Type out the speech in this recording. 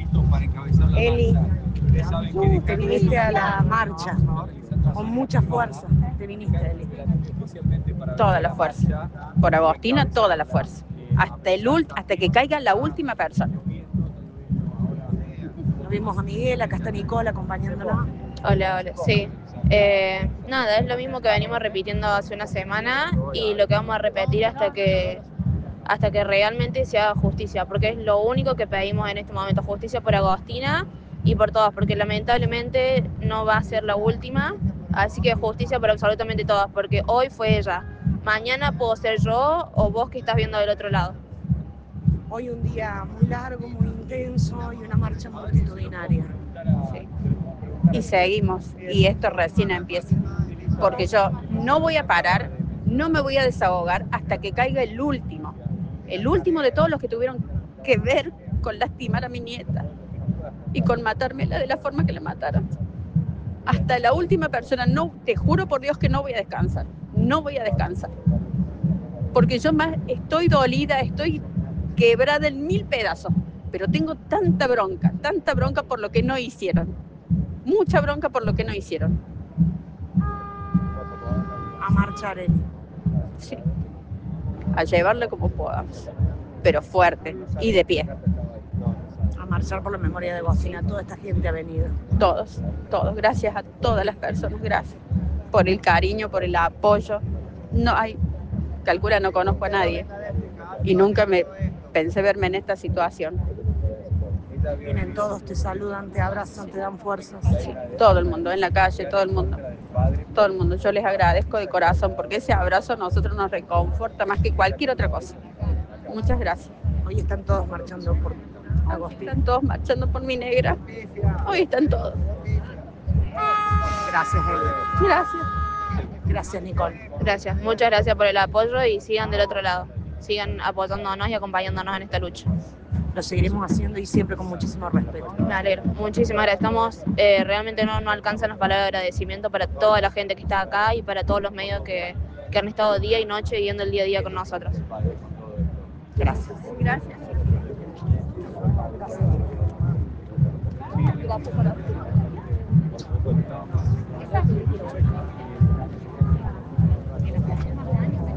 Eli, te viniste a la marcha con mucha fuerza. Te viniste, Eli. Toda la fuerza. Por Agostina, toda la fuerza. Hasta que caiga la última persona. Lo vimos a Miguel, acá está Nicole acompañándola. Hola, hola, sí. Nada, es lo mismo que venimos repitiendo hace una semana y lo que vamos a repetir hasta que realmente se haga justicia, porque es lo único que pedimos en este momento, justicia por Agostina y por todas, porque lamentablemente no va a ser la última, así que justicia por absolutamente todas, porque hoy fue ella, mañana puedo ser yo o vos que estás viendo del otro lado. Hoy un día muy largo, muy intenso y una marcha multitudinaria. Sí. Y seguimos, y esto recién empieza, porque yo no voy a parar, no me voy a desahogar hasta que caiga el último de todos los que tuvieron que ver con lastimar a mi nieta y con matármela de la forma que la mataron. Hasta la última persona, no, te juro por Dios que no voy a descansar, porque yo más estoy dolida, estoy quebrada en 1000 pedazos, pero tengo tanta bronca por lo que no hicieron, mucha bronca por lo que no hicieron. A marchar, Eli. Sí, a llevarle como podamos, pero fuerte y de pie. A marchar por la memoria de Agostina. Toda esta gente ha venido. Todos, gracias a todas las personas, gracias por el cariño, por el apoyo. No hay, calcula, no conozco a nadie y nunca me pensé verme en esta situación. Vienen todos, te saludan, te abrazan, te dan fuerzas. Sí, todo el mundo, en la calle, todo el mundo. Yo les agradezco de corazón porque ese abrazo a nosotros nos reconforta más que cualquier otra cosa. Muchas gracias. Hoy están todos marchando por Agostina. Están todos marchando por mi negra. Hoy están todos. Gracias, Eli. Gracias. Gracias, Nicole. Gracias, muchas gracias por el apoyo y sigan del otro lado, sigan apoyándonos y acompañándonos en esta lucha. Lo seguiremos haciendo y siempre con muchísimo respeto. Me alegro, muchísimas gracias. Estamos, realmente no alcanzan las palabras de agradecimiento para toda la gente que está acá y para todos los medios que han estado día y noche viviendo el día a día con nosotros. Gracias. Gracias. Gracias.